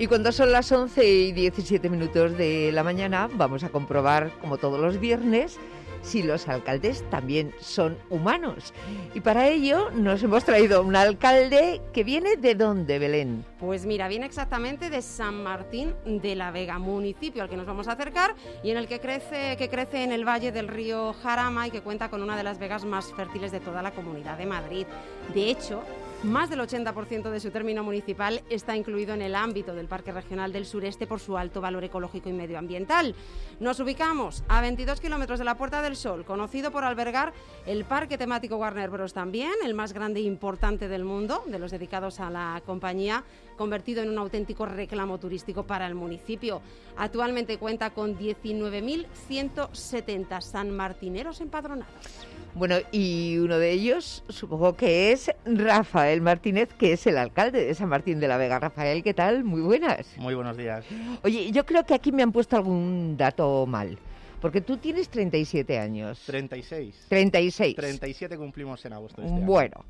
Y cuando son las 11:17 de la mañana, vamos a comprobar, como todos los viernes, si los alcaldes también son humanos. Y para ello nos hemos traído un alcalde que viene ¿de dónde, Belén? Pues mira, viene exactamente de San Martín de la Vega, municipio al que nos vamos a acercar y en el que crece en el valle del río Jarama y que cuenta con una de las vegas más fértiles de toda la Comunidad de Madrid. De hecho, más del 80% de su término municipal está incluido en el ámbito del Parque Regional del Sureste por su alto valor ecológico y medioambiental. Nos ubicamos a 22 kilómetros de la Puerta del Sol, conocido por albergar el parque temático Warner Bros. También, el más grande e importante del mundo, de los dedicados a la compañía, convertido en un auténtico reclamo turístico para el municipio. Actualmente cuenta con 19.170 sanmartineros empadronados. Bueno, y uno de ellos supongo que es Rafael Martínez, que es el alcalde de San Martín de la Vega. Rafael, ¿qué tal? Muy buenas. Muy buenos días. Oye, yo creo que aquí me han puesto algún dato mal, porque tú tienes 37 años. 36. 36. 37 cumplimos en agosto de este año. Bueno,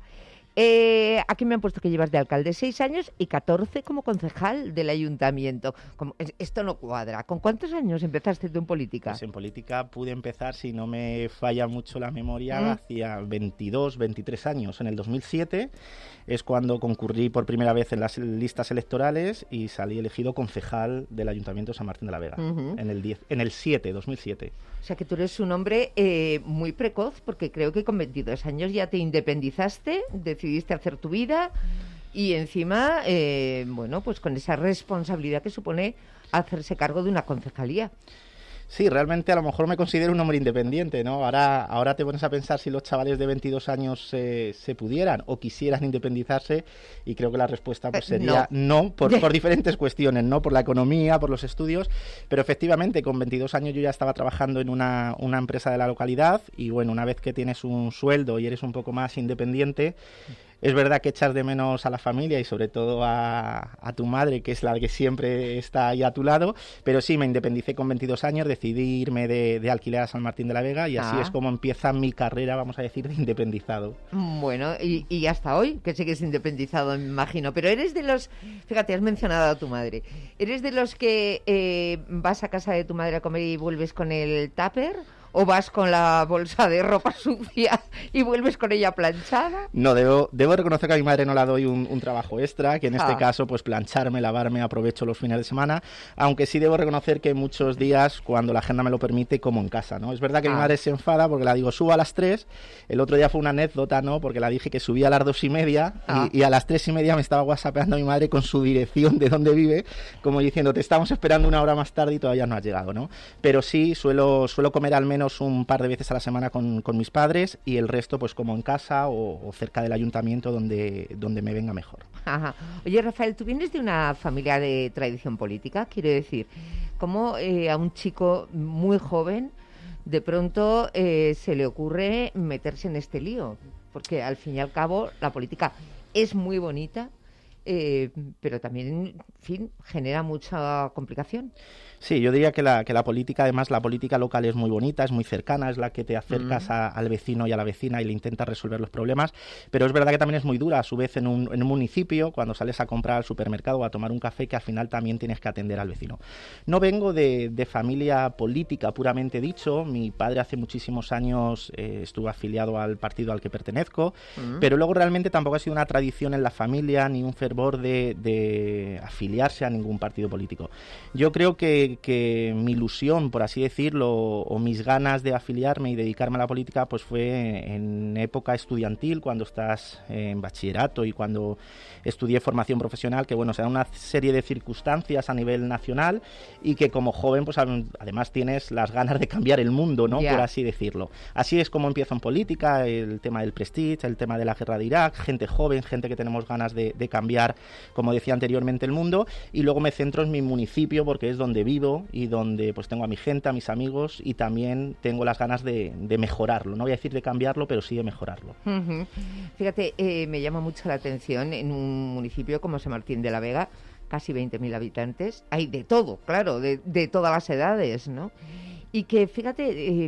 aquí me han puesto que llevas de alcalde 6 años y 14 como concejal del ayuntamiento. Esto no cuadra. ¿Con cuántos años empezaste tú en política? Pues en política pude empezar, si no me falla mucho la memoria, hacía 22, 23 años. En el 2007 es cuando concurrí por primera vez en las listas electorales y salí elegido concejal del Ayuntamiento de San Martín de la Vega, en el 2007. O sea que tú eres un hombre muy precoz, porque creo que con 22 años ya te independizaste, decidiste hacer tu vida y encima, bueno, pues con esa responsabilidad que supone hacerse cargo de una concejalía. Sí, realmente a lo mejor me considero un hombre independiente, ¿no? Ahora te pones a pensar si los chavales de 22 años se pudieran o quisieran independizarse y creo que la respuesta pues sería no por diferentes cuestiones, ¿no? Por la economía, por los estudios, pero efectivamente con 22 años yo ya estaba trabajando en una empresa de la localidad y bueno, una vez que tienes un sueldo y eres un poco más independiente, es verdad que echas de menos a la familia y sobre todo a tu madre, que es la que siempre está ahí a tu lado, pero sí, me independicé con 22 años, decidí irme de alquiler a San Martín de la Vega y así es como empieza mi carrera, vamos a decir, de independizado. Bueno, y hasta hoy, que sigues independizado, me imagino, pero eres de los, fíjate, has mencionado a tu madre, ¿eres de los que vas a casa de tu madre a comer y vuelves con el tupper? ¿O vas con la bolsa de ropa sucia y vuelves con ella planchada? No, debo reconocer que a mi madre no la doy un trabajo extra, que en este caso, pues plancharme, lavarme, aprovecho los fines de semana, aunque sí debo reconocer que muchos días, cuando la agenda me lo permite, como en casa, ¿no? Es verdad que mi madre se enfada porque la digo, subo a las 3, el otro día fue una anécdota, ¿no? Porque la dije que subía a las 2:30 y a las 3:30 me estaba whatsappeando mi madre con su dirección de dónde vive, como diciendo, te estamos esperando una hora más tarde y todavía no has llegado, ¿no? Pero sí, suelo comer al menos un par de veces a la semana con mis padres y el resto pues como en casa o cerca del ayuntamiento donde me venga mejor. Ajá. Oye, Rafael, tú vienes de una familia de tradición política, quiero decir, ¿cómo a un chico muy joven de pronto se le ocurre meterse en este lío? Porque al fin y al cabo la política es muy bonita, pero también, en fin, genera mucha complicación. Sí, yo diría que la política, además la política local es muy bonita, es muy cercana, es la que te acercas al vecino y a la vecina y le intentas resolver los problemas, pero es verdad que también es muy dura a su vez en un municipio, cuando sales a comprar al supermercado o a tomar un café, que al final también tienes que atender al vecino. No vengo de familia política puramente dicho, mi padre hace muchísimos años estuvo afiliado al partido al que pertenezco, pero luego realmente tampoco ha sido una tradición en la familia ni un fervor de afiliarse a ningún partido político. Yo creo que mi ilusión, por así decirlo, o mis ganas de afiliarme y dedicarme a la política, pues fue en época estudiantil, cuando estás en bachillerato y cuando estudié formación profesional, que bueno, se da una serie de circunstancias a nivel nacional y que como joven, pues además tienes las ganas de cambiar el mundo, ¿no? Por así decirlo. Así es como empiezo en política, el tema del prestige, el tema de la guerra de Irak, gente joven, gente que tenemos ganas de cambiar, como decía anteriormente, el mundo, y luego me centro en mi municipio porque es donde vivo y donde pues tengo a mi gente, a mis amigos y también tengo las ganas de mejorarlo. No voy a decir de cambiarlo, pero sí de mejorarlo. Fíjate, me llama mucho la atención en un municipio como San Martín de la Vega, casi 20.000 habitantes, hay de todo, claro, de todas las edades, ¿no? Y que, fíjate,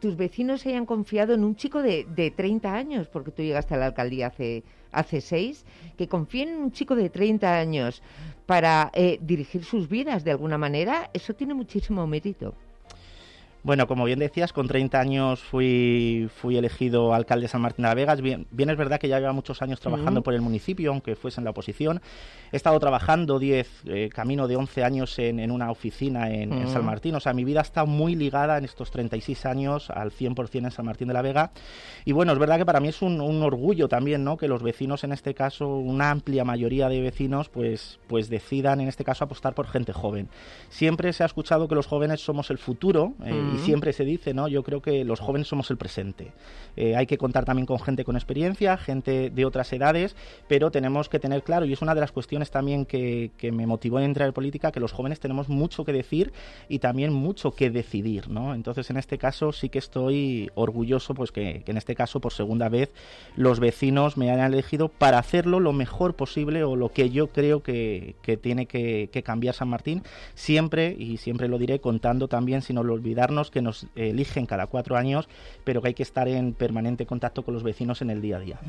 tus vecinos se hayan confiado en un chico de 30 años, porque tú llegaste a la alcaldía hace 6, que confíen en un chico de 30 años para dirigir sus vidas de alguna manera, eso tiene muchísimo mérito. Bueno, como bien decías, con 30 años fui elegido alcalde de San Martín de la Vega. Bien es verdad que ya lleva muchos años trabajando por el municipio, aunque fuese en la oposición. He estado trabajando camino de 11 años en una oficina en San Martín. O sea, mi vida está muy ligada en estos 36 años al 100% en San Martín de la Vega. Y bueno, es verdad que para mí es un orgullo también, ¿no?, que los vecinos, en este caso, una amplia mayoría de vecinos, pues decidan, en este caso, apostar por gente joven. Siempre se ha escuchado que los jóvenes somos el futuro, y siempre se dice, ¿no? Yo creo que los jóvenes somos el presente. Hay que contar también con gente con experiencia, gente de otras edades, pero tenemos que tener claro, y es una de las cuestiones también que me motivó a entrar en política, que los jóvenes tenemos mucho que decir y también mucho que decidir, ¿no? Entonces, en este caso sí que estoy orgulloso, pues que en este caso, por segunda vez, los vecinos me hayan elegido para hacerlo lo mejor posible, o lo que yo creo que tiene que cambiar San Martín, siempre, y siempre lo diré, contando también, sin olvidarnos, que nos eligen cada 4 años, pero que hay que estar en permanente contacto con los vecinos en el día a día.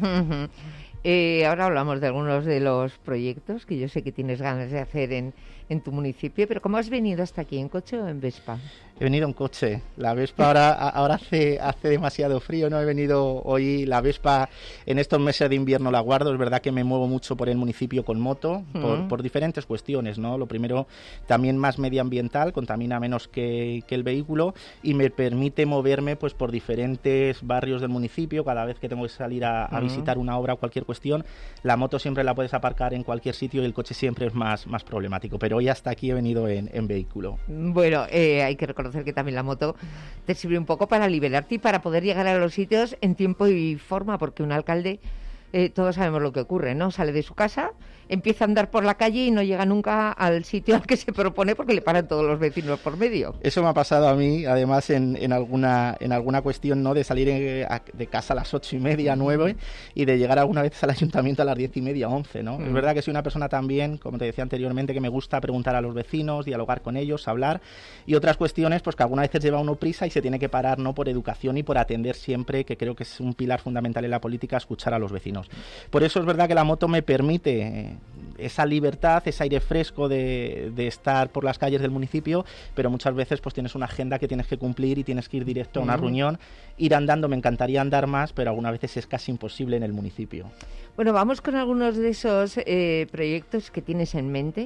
Ahora hablamos de algunos de los proyectos que yo sé que tienes ganas de hacer en tu municipio, pero ¿cómo has venido hasta aquí, en coche o en Vespa? He venido en coche. La Vespa ahora hace demasiado frío, no he venido hoy. La Vespa en estos meses de invierno la guardo. Es verdad que me muevo mucho por el municipio con moto, por diferentes cuestiones, ¿no? Lo primero, también más medioambiental, contamina menos que el vehículo, y me permite moverme pues por diferentes barrios del municipio. Cada vez que tengo que salir a visitar una obra o cualquier cuestión, la moto siempre la puedes aparcar en cualquier sitio y el coche siempre es más problemático. Pero hoy hasta aquí he venido en vehículo. Bueno, hay que reconocer que también la moto te sirve un poco para liberarte y para poder llegar a los sitios en tiempo y forma, porque un alcalde, todos sabemos lo que ocurre, ¿no? Sale de su casa, empieza a andar por la calle y no llega nunca al sitio al que se propone, porque le paran todos los vecinos por medio. Eso me ha pasado a mí, además, en alguna cuestión, ¿no?, de salir de casa a las 8:30, 9, y de llegar alguna vez al ayuntamiento a las 10:30, 11, ¿no? Es verdad que soy una persona también, como te decía anteriormente, que me gusta preguntar a los vecinos, dialogar con ellos, hablar, y otras cuestiones pues que algunas veces lleva uno prisa y se tiene que parar, ¿no?, por educación y por atender siempre, que creo que es un pilar fundamental en la política, escuchar a los vecinos. Por eso es verdad que la moto me permite esa libertad, ese aire fresco de estar por las calles del municipio, pero muchas veces pues tienes una agenda que tienes que cumplir y tienes que ir directo a una reunión. Ir andando, me encantaría andar más, pero algunas veces es casi imposible en el municipio. Bueno, vamos con algunos de esos proyectos que tienes en mente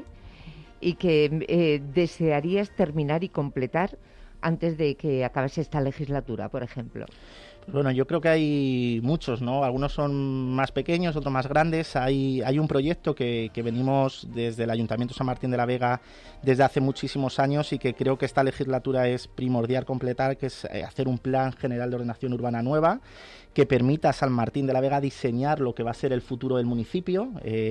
y que desearías terminar y completar antes de que acabase esta legislatura, por ejemplo. Bueno, yo creo que hay muchos, ¿no? Algunos son más pequeños, otros más grandes. Hay un proyecto que venimos desde el Ayuntamiento de San Martín de la Vega desde hace muchísimos años y que creo que esta legislatura es primordial completar, que es hacer un plan general de ordenación urbana nueva que permita a San Martín de la Vega diseñar lo que va a ser el futuro del municipio,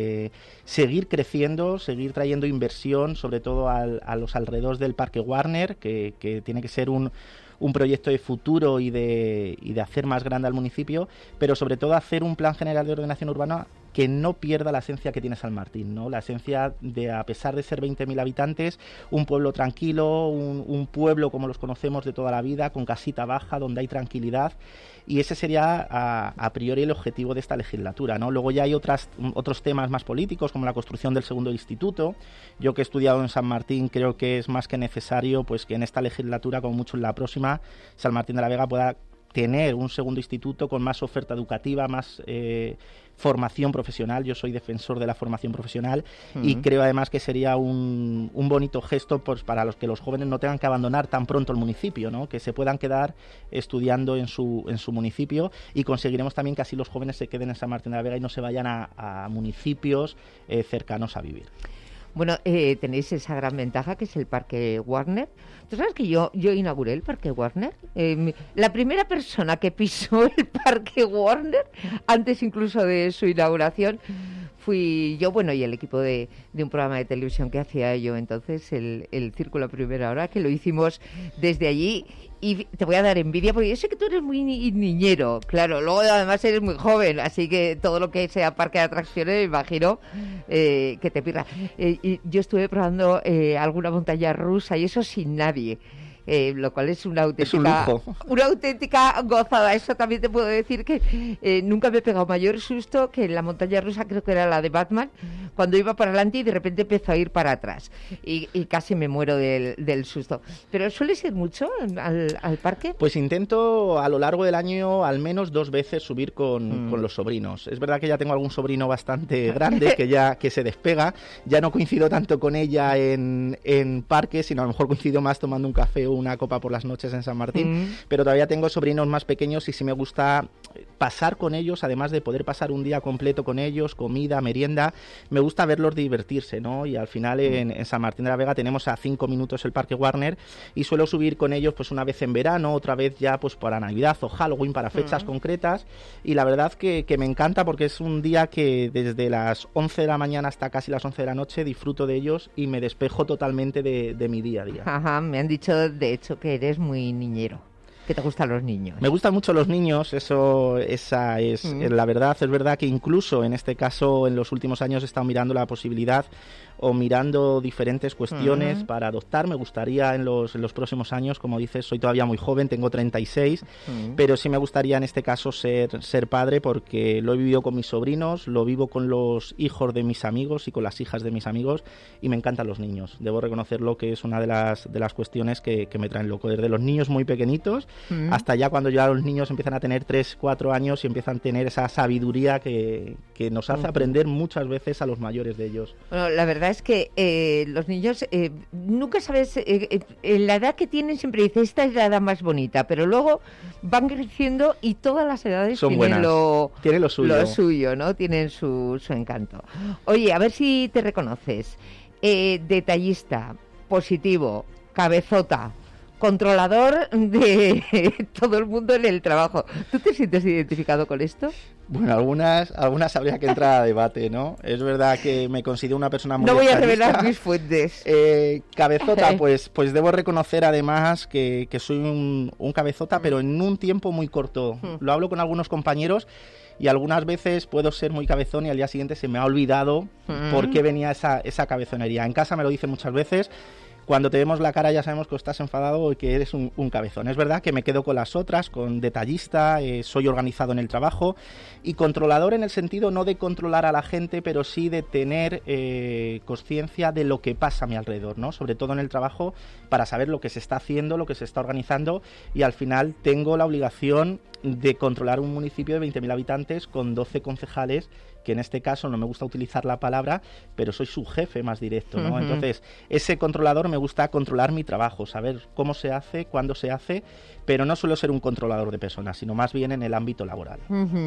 seguir creciendo, seguir trayendo inversión, sobre todo a los alrededores del Parque Warner, que tiene que ser un proyecto de futuro y de hacer más grande al municipio, pero sobre todo hacer un plan general de ordenación urbana que no pierda la esencia que tiene San Martín, ¿no? La esencia de, a pesar de ser 20.000 habitantes, un pueblo tranquilo, un pueblo como los conocemos de toda la vida, con casita baja, donde hay tranquilidad, y ese sería a priori el objetivo de esta legislatura, ¿no? Luego ya hay otros temas más políticos, como la construcción del segundo instituto. Yo, que he estudiado en San Martín, creo que es más que necesario pues que en esta legislatura, como mucho en la próxima, San Martín de la Vega pueda tener un segundo instituto con más oferta educativa, más formación profesional. Yo soy defensor de la formación profesional y creo además que sería un bonito gesto pues, para los que los jóvenes no tengan que abandonar tan pronto el municipio, ¿no? Que se puedan quedar estudiando en su municipio, y conseguiremos también que así los jóvenes se queden en San Martín de la Vega y no se vayan a municipios cercanos a vivir. Bueno, tenéis esa gran ventaja que es el Parque Warner. ¿Tú sabes que yo inauguré el Parque Warner? La primera persona que pisó el Parque Warner, antes incluso de su inauguración, fui yo, bueno, y el equipo de un programa de televisión que hacía yo entonces, el Círculo a Primera Hora, que lo hicimos desde allí. Y te voy a dar envidia porque yo sé que tú eres muy niñero, claro, luego además eres muy joven, así que todo lo que sea parque de atracciones me imagino que te pirra. Y yo estuve probando alguna montaña rusa y eso sin nadie. lo cual es una Es un lujo. una auténtica gozada. Eso también te puedo decir que nunca me he pegado mayor susto que en la montaña rusa, creo que era la de Batman, cuando iba para adelante y de repente empezó a ir para atrás y casi me muero del susto. ¿Pero sueles ir mucho al parque? Pues intento a lo largo del año al menos 2 veces subir con los sobrinos. Es verdad que ya tengo algún sobrino bastante grande que se despega. Ya no coincido tanto con ella en parques, sino a lo mejor coincido más tomando un café o una copa por las noches en San Martín. Pero todavía tengo sobrinos más pequeños y sí me gusta pasar con ellos, además de poder pasar un día completo con ellos, comida, merienda. Me gusta verlos divertirse, ¿no? Y al final en San Martín de la Vega tenemos a 5 minutos el Parque Warner y suelo subir con ellos pues una vez en verano, otra vez ya pues para Navidad o Halloween, para fechas concretas, y la verdad que me encanta porque es un día que desde las 11 de la mañana hasta casi las 11 de la noche disfruto de ellos y me despejo totalmente de mi día a día. Ajá, me han dicho de hecho que eres muy niñero, que te gustan los niños. Me gustan mucho los niños, esa es la verdad. Es verdad que incluso en este caso en los últimos años he estado mirando la posibilidad o mirando diferentes cuestiones para adoptar. Me gustaría en los próximos años, como dices, soy todavía muy joven, tengo 36, pero sí me gustaría en este caso ser padre porque lo he vivido con mis sobrinos, lo vivo con los hijos de mis amigos y con las hijas de mis amigos y me encantan los niños. Debo reconocerlo que es una de las cuestiones que me traen loco, desde los niños muy pequeñitos hasta ya cuando ya los niños empiezan a tener 3, 4 años y empiezan a tener esa sabiduría que nos hace aprender muchas veces a los mayores de ellos. Bueno, la verdad es que los niños nunca sabes, en la edad que tienen siempre dices, esta es la edad más bonita, pero luego van creciendo y todas las edades son tienen tienen lo suyo, ¿no? Tienen su encanto. Oye, a ver si te reconoces. Detallista, positivo, cabezota, controlador de todo el mundo en el trabajo. ¿Tú te sientes identificado con esto? Bueno, algunas habría que entrar a debate, ¿no? Es verdad que me considero una persona muy No voy detallista. a revelar mis fuentes. Cabezota, pues debo reconocer además que soy un cabezota, pero en un tiempo muy corto. Lo hablo con algunos compañeros y algunas veces puedo ser muy cabezón y al día siguiente se me ha olvidado por qué venía esa cabezonería. En casa me lo dicen muchas veces. Cuando te vemos la cara ya sabemos que estás enfadado y que eres un cabezón. Es verdad que me quedo con las otras, con detallista, soy organizado en el trabajo y controlador en el sentido no de controlar a la gente, pero sí de tener conciencia de lo que pasa a mi alrededor, ¿no? Sobre todo en el trabajo, para saber lo que se está haciendo, lo que se está organizando y al final tengo la obligación de controlar un municipio de 20.000 habitantes con 12 concejales, que en este caso no me gusta utilizar la palabra, pero soy su jefe más directo, ¿no? Entonces, ese controlador me gusta controlar mi trabajo, saber cómo se hace, cuándo se hace, pero no suelo ser un controlador de personas, sino más bien en el ámbito laboral.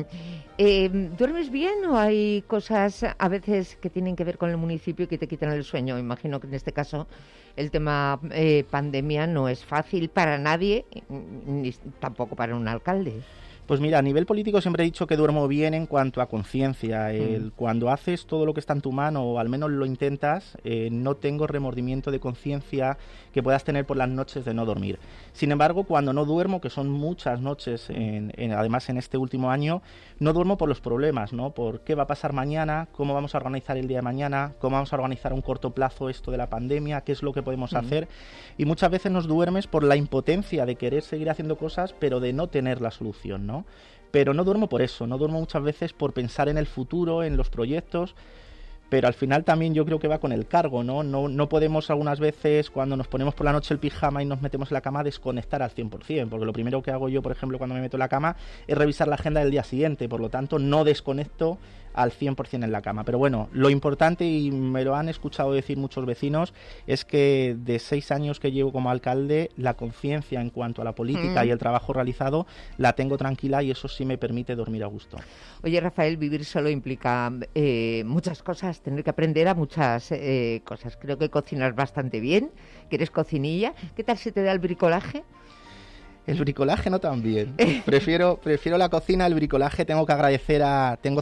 ¿Duermes bien o hay cosas a veces que tienen que ver con el municipio y que te quitan el sueño? Imagino que en este caso el tema pandemia no es fácil para nadie, ni tampoco para un alcalde. Pues mira, a nivel político siempre he dicho que duermo bien en cuanto a conciencia. Cuando haces todo lo que está en tu mano, o al menos lo intentas, no tengo remordimiento de conciencia que puedas tener por las noches de no dormir. Sin embargo, cuando no duermo, que son muchas noches, además en este último año, no duermo por los problemas, ¿no? Por qué va a pasar mañana, cómo vamos a organizar el día de mañana, cómo vamos a organizar a un corto plazo esto de la pandemia, qué es lo que podemos hacer. Y muchas veces nos duermes por la impotencia de querer seguir haciendo cosas, pero de no tener la solución, ¿no? Pero no duermo por eso, no duermo muchas veces por pensar en el futuro, en los proyectos, pero al final también yo creo que va con el cargo, ¿no? No podemos algunas veces, cuando nos ponemos por la noche el pijama y nos metemos en la cama, desconectar al 100%, porque lo primero que hago yo, por ejemplo, cuando me meto en la cama, es revisar la agenda del día siguiente, por lo tanto no desconecto al 100% en la cama. Pero bueno, lo importante, y me lo han escuchado decir muchos vecinos, es que de 6 años que llevo como alcalde, la conciencia en cuanto a la política y el trabajo realizado la tengo tranquila y eso sí me permite dormir a gusto. Oye, Rafael, vivir solo implica muchas cosas, tener que aprender a muchas cosas. Creo que cocinas bastante bien, que eres cocinilla. ¿Qué tal se te da el bricolaje? El bricolaje no tan bien. Prefiero la cocina, el bricolaje. Tengo que agradecer tengo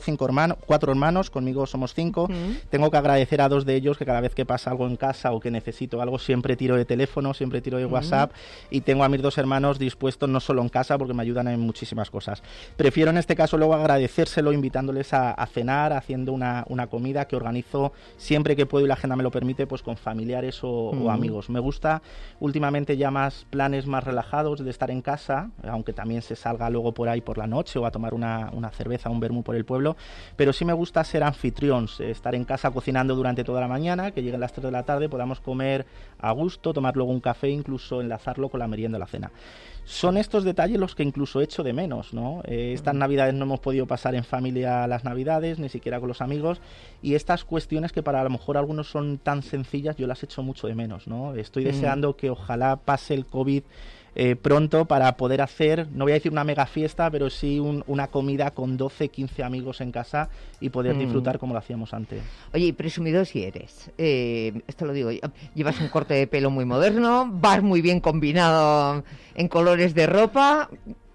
4 hermanos, conmigo somos 5. Tengo que agradecer a 2 de ellos que cada vez que pasa algo en casa o que necesito algo, siempre tiro de teléfono, siempre tiro de WhatsApp, y tengo a mis 2 hermanos dispuestos no solo en casa porque me ayudan en muchísimas cosas. Prefiero en este caso luego agradecérselo invitándoles a cenar, haciendo una comida que organizo siempre que puedo y la agenda me lo permite, pues con familiares o amigos. Me gusta últimamente ya más planes más relajados de estar en casa, aunque también se salga luego por ahí por la noche o a tomar una cerveza, un vermú por el pueblo, pero sí me gusta ser anfitrión, estar en casa cocinando durante toda la mañana, que lleguen las 3 de la tarde, podamos comer a gusto, tomar luego un café, incluso enlazarlo con la merienda o la cena. Son estos detalles los que incluso echo de menos, ¿no? Estas navidades no hemos podido pasar en familia las navidades, ni siquiera con los amigos, y estas cuestiones que para a lo mejor algunos son tan sencillas, yo las echo mucho de menos, ¿no? Estoy deseando que ojalá pase el COVID pronto para poder hacer, no voy a decir una mega fiesta, pero sí una comida con 12, 15 amigos en casa y poder disfrutar como lo hacíamos antes. Oye, y presumido si eres, esto lo digo yo, llevas un corte de pelo muy moderno, vas muy bien combinado en colores de ropa.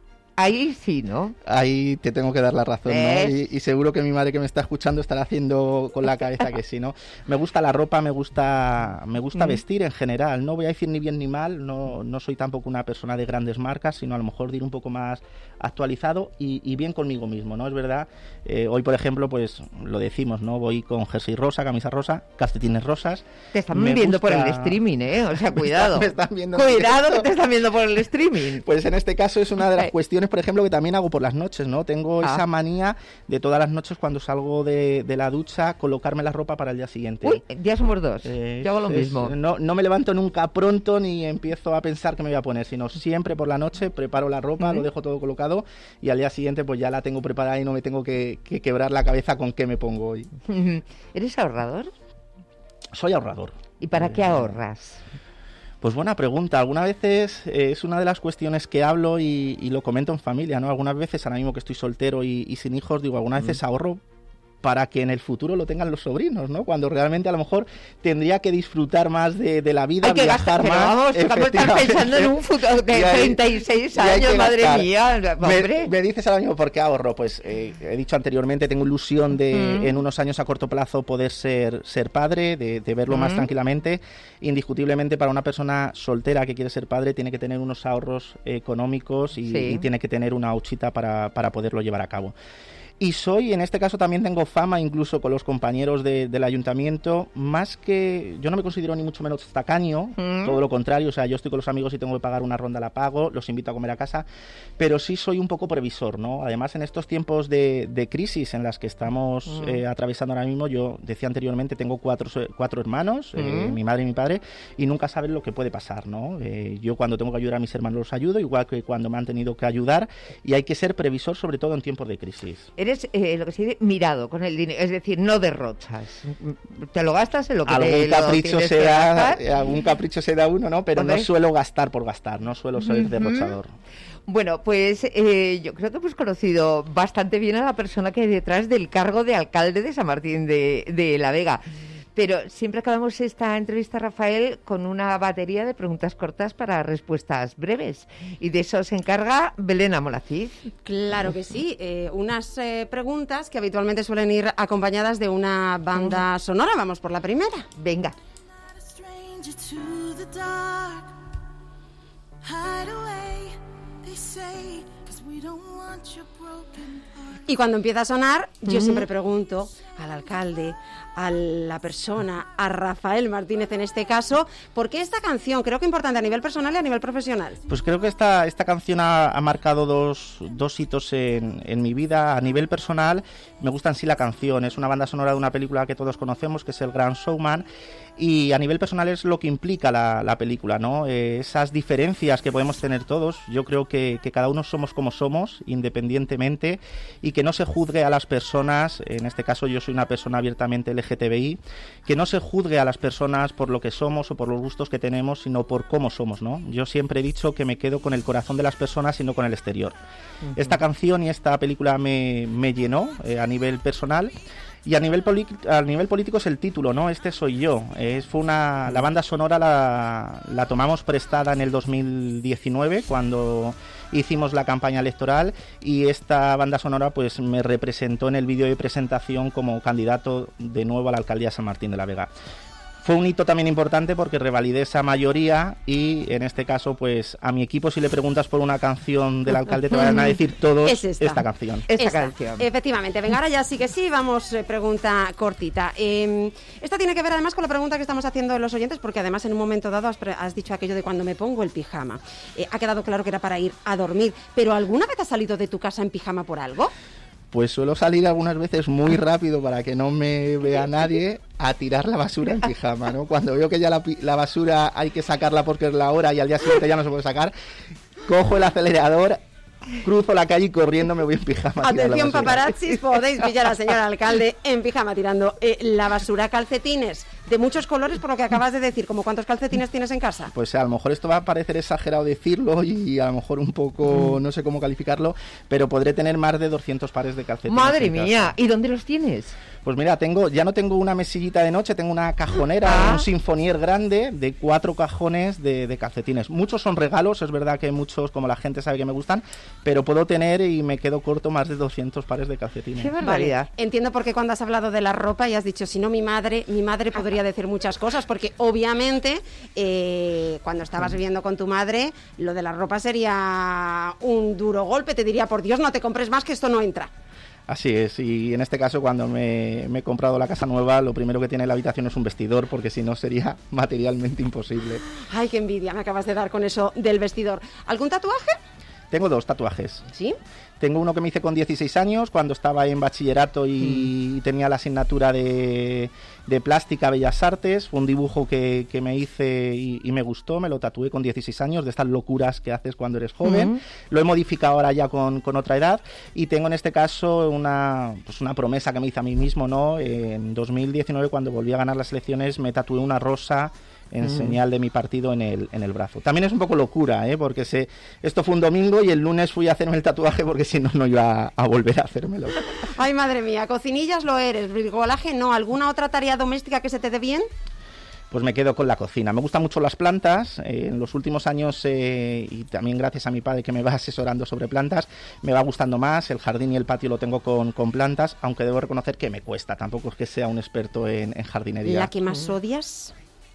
Ahí sí, ¿no? Ahí te tengo que dar la razón, ¿no? Y seguro que mi madre que me está escuchando estará haciendo con la cabeza que sí, ¿no? Me gusta la ropa, me gusta vestir en general. No voy a decir ni bien ni mal, no soy tampoco una persona de grandes marcas, sino a lo mejor de ir un poco más actualizado y bien conmigo mismo, ¿no? Es verdad, hoy por ejemplo, pues lo decimos, ¿no? Voy con jersey rosa, camisa rosa, calcetines rosas. Te están viendo por el streaming, ¿eh? O sea, cuidado. Me están viendo cuidado que te están viendo por el streaming. Pues en este caso es una de las cuestiones, por ejemplo, que también hago por las noches, ¿no? Tengo esa manía de todas las noches cuando salgo de la ducha colocarme la ropa para el día siguiente. Uy, ya somos 2. Yo hago lo mismo. No me levanto nunca pronto ni empiezo a pensar qué me voy a poner, sino siempre por la noche preparo la ropa, lo dejo todo colocado y al día siguiente pues ya la tengo preparada y no me tengo que quebrar la cabeza con qué me pongo hoy. ¿Eres ahorrador? Soy ahorrador. ¿Y para qué ahorras? Pues buena pregunta. Algunas veces es una de las cuestiones que hablo y lo comento en familia, ¿no? Algunas veces, ahora mismo que estoy soltero y sin hijos, digo, algunas veces ahorro para que en el futuro lo tengan los sobrinos, ¿no? Cuando realmente a lo mejor tendría que disfrutar más de la vida, hay que viajar gastar, más. Vamos, estamos pensando en un futuro de 36 años, madre mía. Me dices ahora mismo, ¿por qué ahorro? Pues he dicho anteriormente, tengo ilusión de en unos años a corto plazo poder ser padre, de verlo más tranquilamente. Indiscutiblemente para una persona soltera que quiere ser padre tiene que tener unos ahorros económicos y tiene que tener una huchita para poderlo llevar a cabo. Y en este caso también tengo fama incluso con los compañeros del ayuntamiento, más que, yo no me considero ni mucho menos tacaño, todo lo contrario, o sea, yo estoy con los amigos y tengo que pagar una ronda, la pago, los invito a comer a casa, pero sí soy un poco previsor, ¿no? Además, en estos tiempos de crisis en las que estamos atravesando ahora mismo, yo decía anteriormente, tengo cuatro hermanos, mi madre y mi padre, y nunca saben lo que puede pasar, ¿no? Yo cuando tengo que ayudar a mis hermanos los ayudo, igual que cuando me han tenido que ayudar, y hay que ser previsor sobre todo en tiempos de crisis. Eres lo que se dice mirado con el dinero, es decir, no derrochas. Te lo gastas en lo que algún capricho se da uno, ¿no? Pero no suelo gastar por gastar, no suelo ser derrochador. Bueno, pues yo creo que hemos conocido bastante bien a la persona que hay detrás del cargo de alcalde de San Martín de la Vega. Pero siempre acabamos esta entrevista, Rafael, con una batería de preguntas cortas para respuestas breves. Y de eso se encarga Belén Amolacid. Claro que sí. Unas preguntas que habitualmente suelen ir acompañadas de una banda sonora. Vamos por la primera. Venga. Y cuando empieza a sonar, yo siempre pregunto al alcalde, a la persona, a Rafael Martínez en este caso, ¿por qué esta canción? Creo que importante a nivel personal y a nivel profesional. Pues creo que esta canción ha marcado dos hitos en mi vida. A nivel personal, me gusta en sí la canción. Es una banda sonora de una película que todos conocemos, que es El Gran Showman. Y a nivel personal es lo que implica la película, ¿no? Esas diferencias que podemos tener todos. Yo creo que cada uno somos como somos, independientemente, y que no se juzgue a las personas, en este caso yo soy una persona abiertamente LGTBI, que no se juzgue a las personas por lo que somos o por los gustos que tenemos, sino por cómo somos, ¿no? Yo siempre he dicho que me quedo con el corazón de las personas y no con el exterior. Esta canción y esta película me llenó a nivel personal. Y a nivel político es el título, ¿no? Este soy yo. La banda sonora la tomamos prestada en el 2019 cuando hicimos la campaña electoral, y esta banda sonora pues me representó en el vídeo de presentación como candidato de nuevo a la alcaldía de San Martín de la Vega. Fue un hito también importante porque revalidé esa mayoría, y en este caso, pues a mi equipo, si le preguntas por una canción del alcalde, te van a decir todos esta canción. Esta canción. Efectivamente. Venga, ahora ya sí que sí, vamos, pregunta cortita. Esta tiene que ver además con la pregunta que estamos haciendo los oyentes, porque además en un momento dado has dicho aquello de cuando me pongo el pijama. Ha quedado claro que era para ir a dormir, pero ¿alguna vez has salido de tu casa en pijama por algo? Pues suelo salir algunas veces muy rápido para que no me vea nadie a tirar la basura en pijama, ¿no? Cuando veo que ya la basura hay que sacarla porque es la hora y al día siguiente ya no se puede sacar, cojo el acelerador, cruzo la calle y corriendo me voy en pijama. Atención, paparazzis, podéis pillar al señor alcalde en pijama tirando la basura. Calcetines de muchos colores, por lo que acabas de decir. ¿Cómo cuántos calcetines tienes en casa? Pues a lo mejor esto va a parecer exagerado decirlo y a lo mejor un poco, no sé cómo calificarlo, pero podré tener más de 200 pares de calcetines. ¡Madre mía! ¿Y dónde los tienes? Pues mira, ya no tengo una mesillita de noche, tengo una cajonera, un sinfonier grande de 4 cajones de calcetines. Muchos son regalos, es verdad que muchos, como la gente sabe que me gustan, pero puedo tener, y me quedo corto, más de 200 pares de calcetines. ¡Qué barbaridad! Vale. Entiendo por qué cuando has hablado de la ropa y has dicho, si no mi madre podría decir muchas cosas, porque obviamente cuando estabas viviendo con tu madre, lo de la ropa sería un duro golpe, te diría, por Dios, no te compres más, que esto no entra. Así es, y en este caso cuando me he comprado la casa nueva, lo primero que tiene la habitación es un vestidor, porque si no sería materialmente imposible. Ay, qué envidia me acabas de dar con eso del vestidor. ¿Algún tatuaje? Tengo 2 tatuajes. ¿Sí? Tengo uno que me hice con 16 años, cuando estaba en bachillerato y tenía la asignatura de plástica, bellas artes. Fue un dibujo que me hice y me gustó, me lo tatué con 16 años, de estas locuras que haces cuando eres joven. Lo he modificado ahora ya con otra edad, y tengo en este caso una promesa que me hice a mí mismo, ¿no? En 2019, cuando volví a ganar las elecciones, me tatué una rosa en señal de mi partido en el brazo. También es un poco locura, porque esto fue un domingo y el lunes fui a hacerme el tatuaje porque si no iba a volver a hacérmelo. Ay, madre mía, cocinillas lo eres, bricolaje no. ¿Alguna otra tarea doméstica que se te dé bien? Pues me quedo con la cocina. Me gustan mucho las plantas. En los últimos años, y también gracias a mi padre que me va asesorando sobre plantas, me va gustando más. El jardín y el patio lo tengo con plantas, aunque debo reconocer que me cuesta. Tampoco es que sea un experto en jardinería. ¿La que más odias?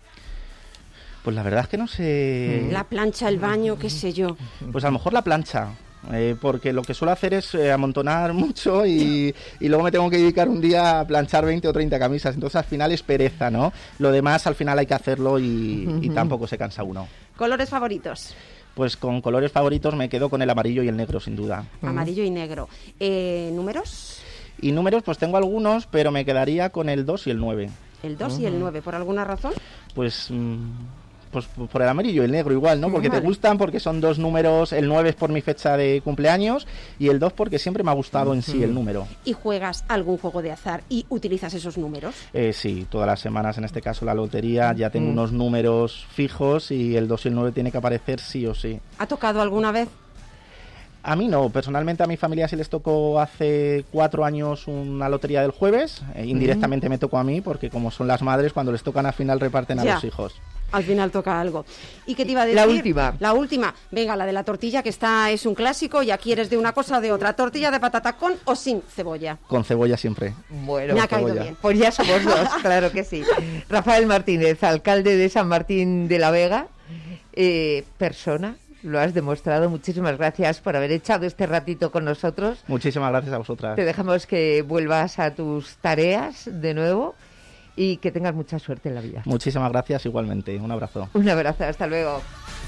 Pues la verdad es que no sé. La plancha, el baño, qué sé yo. Pues a lo mejor la plancha. Porque lo que suelo hacer es amontonar mucho y luego me tengo que dedicar un día a planchar 20 o 30 camisas, entonces al final es pereza, ¿no? Lo demás al final hay que hacerlo y tampoco se cansa uno. ¿Colores favoritos? Pues con colores favoritos me quedo con el amarillo y el negro, sin duda. Amarillo y negro. ¿Números? Y números, pues tengo algunos, pero me quedaría con el 2 y el 9. ¿El 2 y el 9? ¿Por alguna razón? Pues por el amarillo y el negro igual, ¿no? Porque te gustan, porque son 2 números. El 9 es por mi fecha de cumpleaños y el 2 porque siempre me ha gustado en sí el número. ¿Y juegas algún juego de azar y utilizas esos números? Sí, todas las semanas, en este caso la lotería, ya tengo unos números fijos y el 2 y el 9 tiene que aparecer sí o sí. ¿Ha tocado alguna vez? A mí no, personalmente a mi familia sí les tocó hace 4 años una lotería del jueves, indirectamente me tocó a mí, porque como son las madres, cuando les tocan al final reparten a los hijos. Al final toca algo. ¿Y qué te iba a decir? La última. Venga, la de la tortilla, que es un clásico, y aquí eres de una cosa o de otra. ¿Tortilla de patata con o sin cebolla? Con cebolla siempre. Bueno, me ha caído bien. Pues ya somos 2, claro que sí. Rafael Martínez, alcalde de San Martín de la Vega, persona. Lo has demostrado. Muchísimas gracias por haber echado este ratito con nosotros. Muchísimas gracias a vosotras. Te dejamos que vuelvas a tus tareas de nuevo y que tengas mucha suerte en la vida. Muchísimas gracias igualmente. Un abrazo. Un abrazo. Hasta luego.